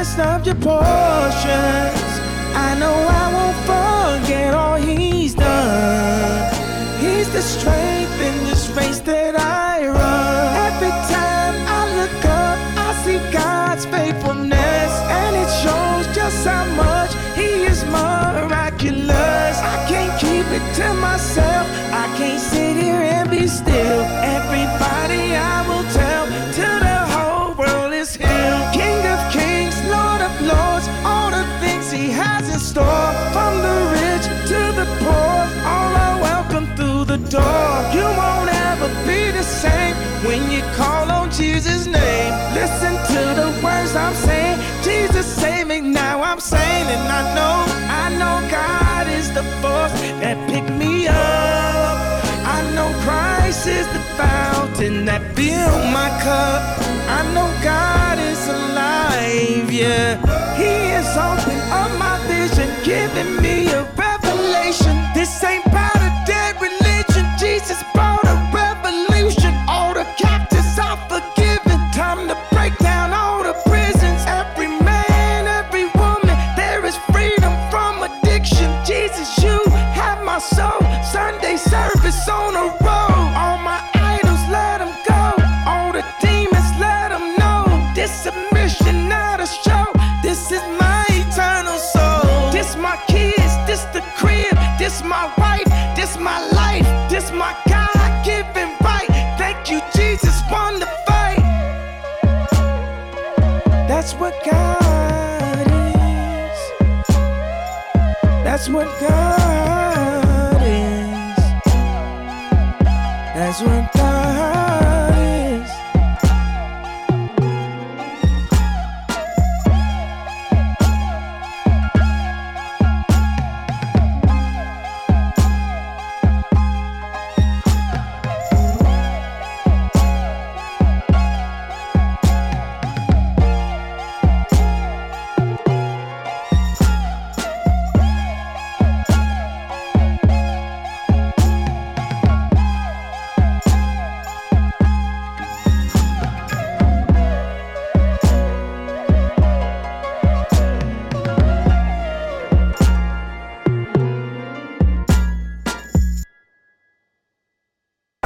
rest of your portions. I know I won't forget all he's done. He's the strength in this race that I run. Every time I look up, I see God's faithfulness, and it shows just how much he is miraculous. I can't keep it to myself, I can't sit here and be still. Everybody I will tell, till the whole world is healed. King of kings, Lord of lords, all the things he has in store. From the rich to the poor, all are welcome through the door. You won't ever be the same when you call on Jesus' name. Listen to the words I'm saying, Jesus save me, now I'm saying. And I know God is the force that picked me up. I know Christ is the fountain that filled my cup. I know God is alive, yeah. He is opening up my vision, giving me a revelation. This ain't about a dead religion, Jesus brought a revolution. All the captives are forgiven, time to break down all the prisons. Every man, every woman, there is freedom from addiction. Jesus, you have my soul. Sunday service on the road. All my idols, let them go. All the demons, let them know. This submission, not a show. This is my eternal soul. This my kids, this the crib. This my wife, this my life. This my God-given right. Thank you, Jesus, won the fight. That's what God is. That's what God is. That's what God